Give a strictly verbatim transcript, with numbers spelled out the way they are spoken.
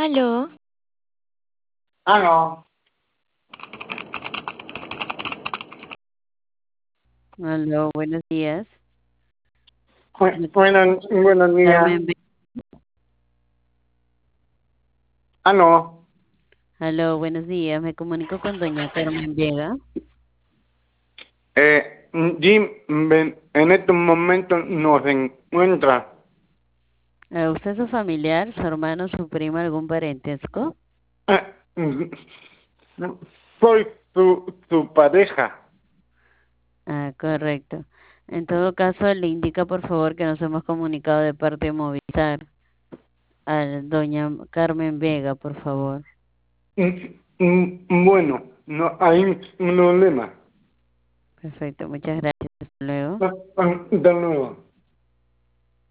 Aló, Ah, no. Aló, buenos días. Bu- Me- Buenos, buenos días. Carmen, Ve- Ah, no. aló, buenos días. Me comunico con doña Carmen Vega. Eh, Jim ven- en estos momentos no se encuentra. Eh, ¿Usted es su familiar, su hermano, su primo, algún parentesco? Eh, mm, Soy su, su pareja. Ah, correcto. En todo caso, le indica por favor que nos hemos comunicado de parte de Movistar. A doña Carmen Vega, por favor. Mm, mm, Bueno, no hay problema. Perfecto, muchas gracias. Hasta luego. Ah, ah, De nuevo.